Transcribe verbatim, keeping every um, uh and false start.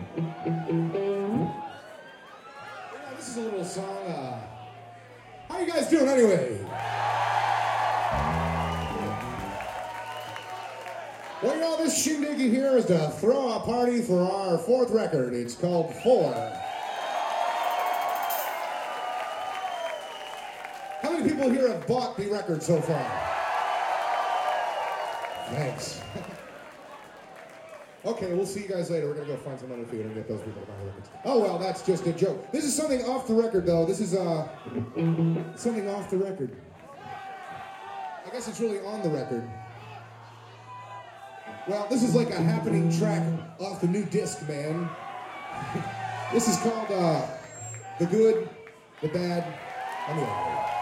This is a little song. Uh, how you guys doing anyway? Well, you know, this shindig here is to throw a party for our fourth record. It's called Four. How many people here have bought the record so far? Thanks. Okay, we'll see you guys later. We're going to go find some other theater and get those people to buy records. Oh, well, that's just a joke. This is something off the record, though. This is uh, something off the record. I guess it's really on the record. Well, this is like a happening track off the new disc, man. This is called uh, The Good, The Bad, and The Ugly.